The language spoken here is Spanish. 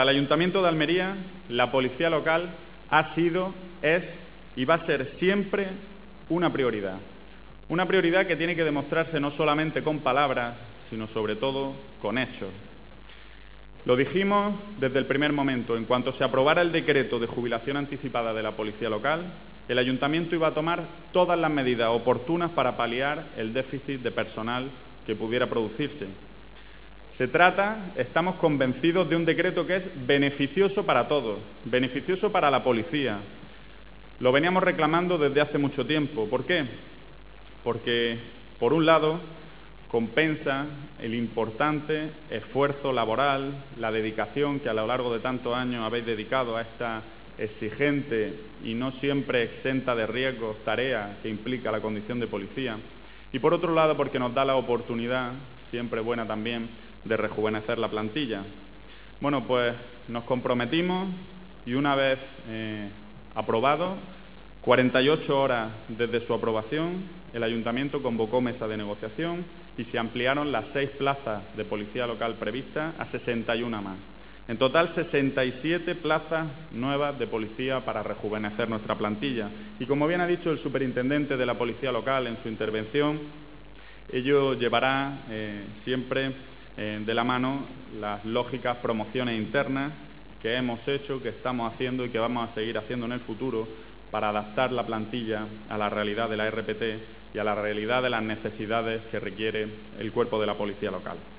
Para el Ayuntamiento de Almería, la policía local ha sido, es y va a ser siempre una prioridad. Una prioridad que tiene que demostrarse no solamente con palabras, sino sobre todo con hechos. Lo dijimos desde el primer momento. En cuanto se aprobara el decreto de jubilación anticipada de la policía local, el Ayuntamiento iba a tomar todas las medidas oportunas para paliar el déficit de personal que pudiera producirse. Se trata, estamos convencidos, de un decreto que es beneficioso para todos, beneficioso para la policía. Lo veníamos reclamando desde hace mucho tiempo. ¿Por qué? Porque, por un lado, compensa el importante esfuerzo laboral, la dedicación que a lo largo de tantos años habéis dedicado a esta exigente y no siempre exenta de riesgos tarea que implica la condición de policía. Y por otro lado, porque nos da la oportunidad, siempre buena también, de rejuvenecer la plantilla. Bueno, pues nos comprometimos y una vez aprobado, 48 horas desde su aprobación, el Ayuntamiento convocó mesa de negociación y se ampliaron las 6 plazas de policía local previstas a 61 más. En total, 67 plazas nuevas de policía para rejuvenecer nuestra plantilla. Y como bien ha dicho el superintendente de la policía local en su intervención, ello llevará siempre de la mano las lógicas promociones internas que hemos hecho, que estamos haciendo y que vamos a seguir haciendo en el futuro para adaptar la plantilla a la realidad de la RPT y a la realidad de las necesidades que requiere el cuerpo de la policía local.